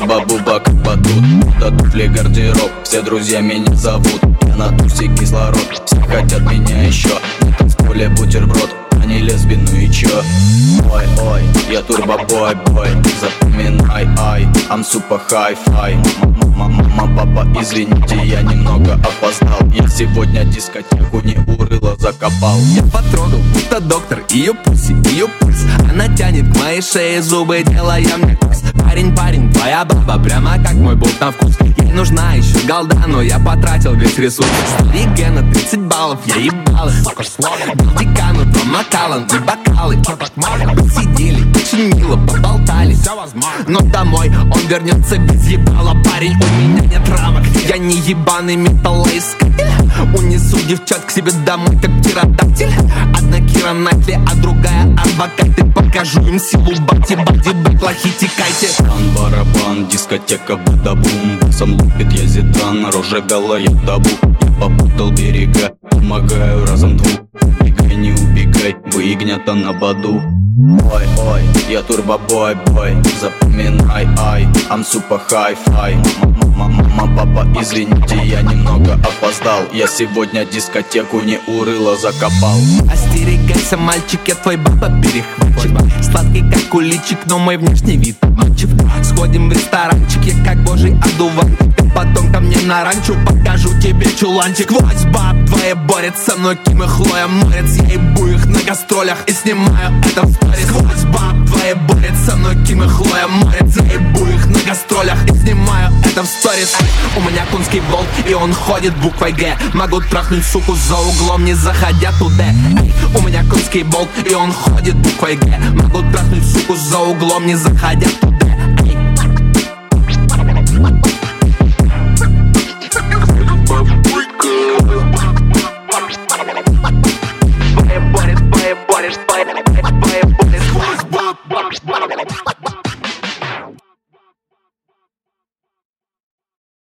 Буба-буба как батут, это туфли гардероб. Все друзья меня зовут, я на тусе кислород. Все хотят меня еще, на танцполе бутерброд. Они лесби, ну и чё? Ой, я турбо-бой, запоминай, I'm super hi-fi. Мама, папа, извините, я немного опоздал. Я сегодня дискотеку не урыло закопал. Я потрогал, будто доктор, ее пульс. Она тянет к моей шее зубы, делая мне курс. Парень, твоя баба прямо как мой болт на вкус. Ей нужна еще голда, но я потратил весь ресурс. Старик Гена, 30 баллов, я ебал их. Был декану, Том Маккаллан и бокалы. Посидели, очень мило поболтали. Но домой он вернется без ебала. Парень, у меня нет рамок, я не ебаный металлоискатель. Унесу девчат к себе домой, как птеродактиль. Одна Кира Найтли, а другая адвокат. И покажу им силу бати-бэк, лохи текайте. Барабан, дискотека, бада-бум. Басом лупит я зидан, рожа белая табу. Я попутал берега, помогаю разом двух. Убегай, не убегай, выягнята на баду. Ой, я турбо-бой, запоминай, I'm super hi-fi. Мама, папа, извините, я немного опоздал. Я сегодня дискотеку не урыло закопал. Остерегайся, мальчик, я твой баба перехватчик. Сладкий как куличик, но мой внешний вид обманчив. Сходим в ресторанчик, я как божий одуван. Ты потом ко мне на ранчо, покажу тебе чуланчик. Сквозь баб двое борются, но Ким и Хлоя морец. Я ебу их на гастролях и снимаю это в сторис. Сквозь баб двое борются, но Ким и Хлоя морец. Я ебу их на гастролях и снимаю это в сторис. У меня конский болт, и он ходит буквой Г. Могу трахнуть суку за углом, не заходя туда. У меня конский болт, и он ходит буквой Г. Могу трахнуть суку за углом, не заходя туда.